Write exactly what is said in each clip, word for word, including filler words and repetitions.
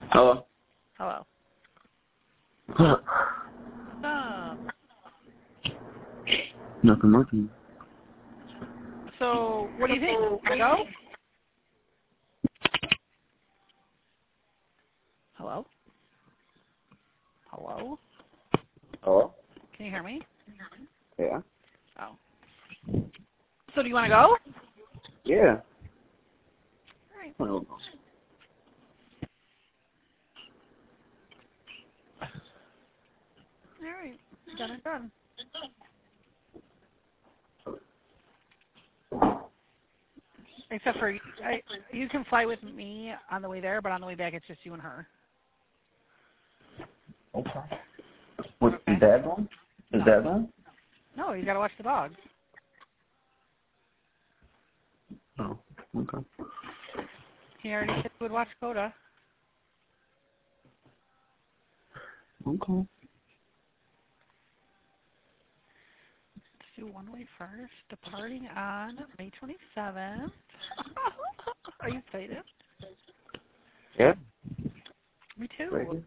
Hello. Hello. What's What's up? Nothing working. So, what do you think? Want to go? Hello? Hello? Hello? Can you hear me? Yeah. Oh. So, do you want to go? Yeah. All right. Hello. All right. Done and done. Except for, I, you can fly with me on the way there, but on the way back, it's just you and her. Okay. What, Okay. is Dad on? Is No. Dad on? No, you got to watch the dogs. Oh, okay. He already said he would watch Coda. Okay. Let's do one way first. Departing on May twenty-seventh. Are you excited? Yeah. Me too. Very good.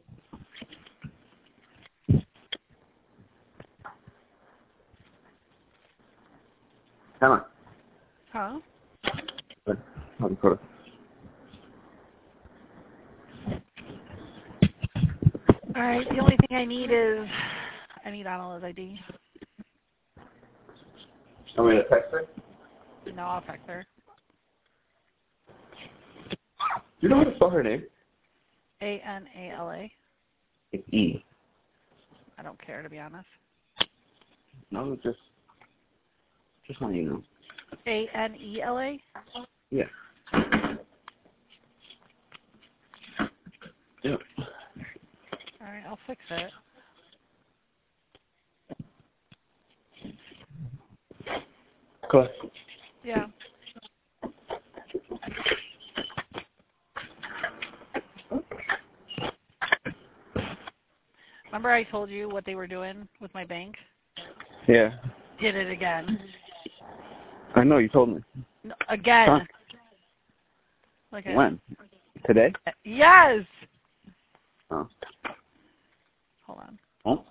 Come on. Huh? Good. How do you put it? All right. The only thing I need is I need Anala's I D. Want me to text her? No, I'll text her. You know how to spell her name? A N A L A. It's E. I don't care, to be honest. No, it's just, just how you know. A N E L A? Yeah. Yeah. All right, I'll fix it. Cool. Yeah. Remember I told you what they were doing with my bank? Yeah. Did it again. I know, you told me. No, again. Huh? Like a, When? Today? Yes! Oh. Hold on. Oh?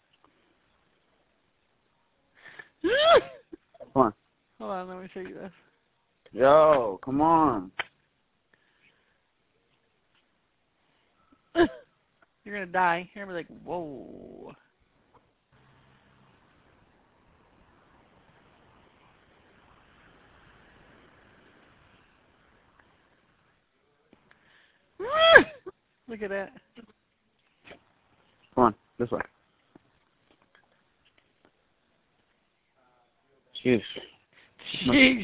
Come on. Hold on, let me show you this. Yo, come on. You're going to die. You're going to be like, whoa. Look at that. Come on, this way. Jeez. Jeez.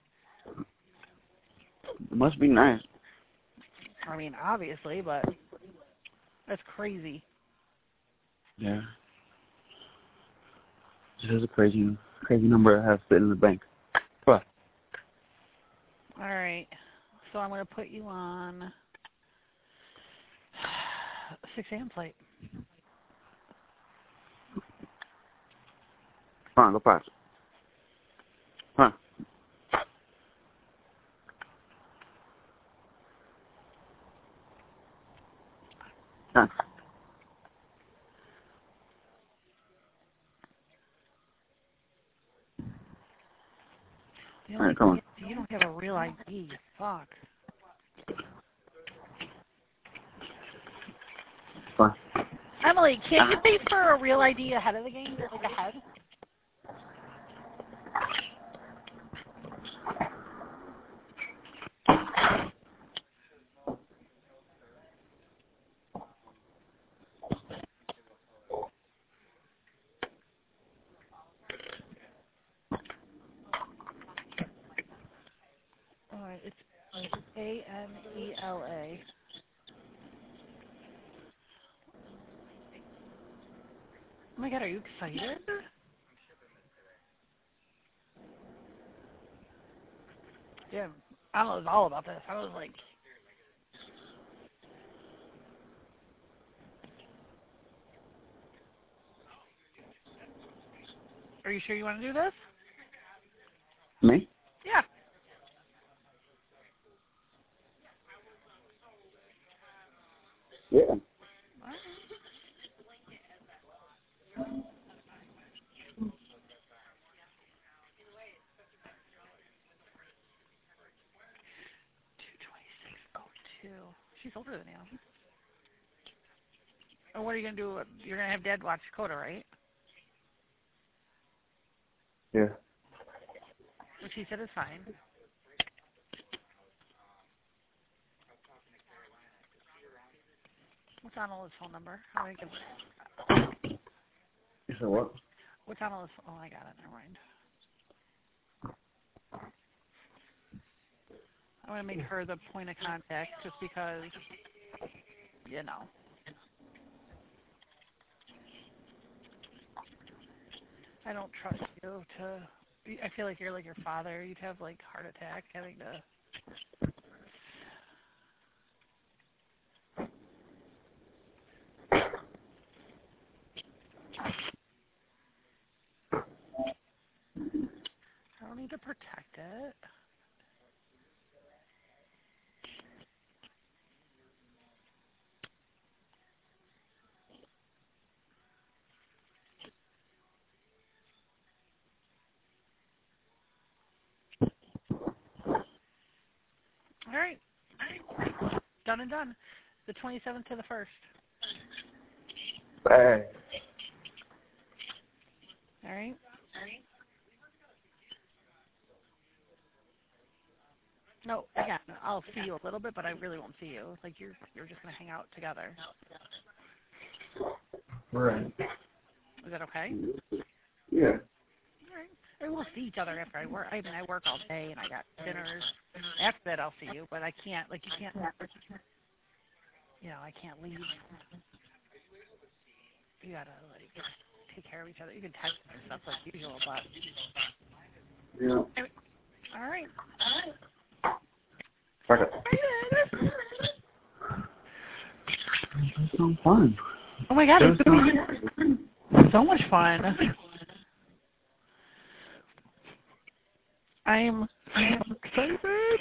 It must be nice. I mean, obviously, but that's crazy. Yeah. This is a crazy, crazy number I have sitting in the bank. Come on. All right. So I'm going to put you on six a.m. flight. Come on, go past. Come on. Come on. The All only right, come thing on. is you don't have a real I D. Fuck. Come on. Emily, can't you pay for a real I D ahead of the game? Like ahead? All right, it's A N E L A. Oh my god, are you excited? Yeah, I was all about this. I was like, are you sure you want to do this? Me? Yeah. Yeah. two twenty-six oh two. She's older than you. And what are you going to do? You're going to have Dad watch Dakota, right? Yeah. Which he said is fine. What's Annal's phone number? How do I give You said what? What's Annal's? Oh, I got it. Never mind. I'm going to make her the point of contact just because, you know. I don't trust you to... I feel like you're like your father. You'd have, like, heart attack having to... I don't need to protect it. All right. Done and done. The twenty-seventh to the first. Bang. All right. No, again, I'll see you a little bit, but I really won't see you. Like you're you're just gonna hang out together. Right. Is that okay? Yeah. All right. And we'll see each other after I work. I mean, I work all day, and I got dinners. After that, I'll see you, but I can't. Like you can't. You know, I can't leave. You gotta like take care of each other. You can text and stuff like usual, but. Yeah. Anyway, all right. Fuck it. It's so fun. Oh my God, it's so, so much fun. I'm so excited.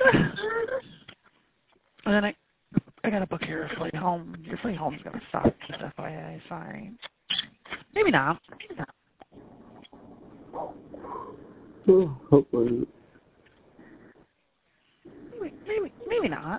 And then I, I gotta book your flight home. Your flight home's gonna suck. Just F Y I, sorry. Maybe not. Maybe not. oh, hopefully. Maybe, maybe, maybe not.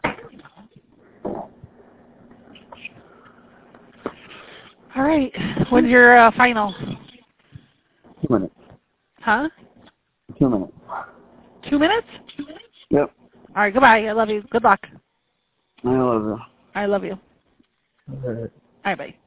All right. When's your uh, final? Two minutes. Huh? Two minutes. Two minutes? Yep. All right. Goodbye. I love you. Good luck. I love you. I love you. All right. All right. Bye.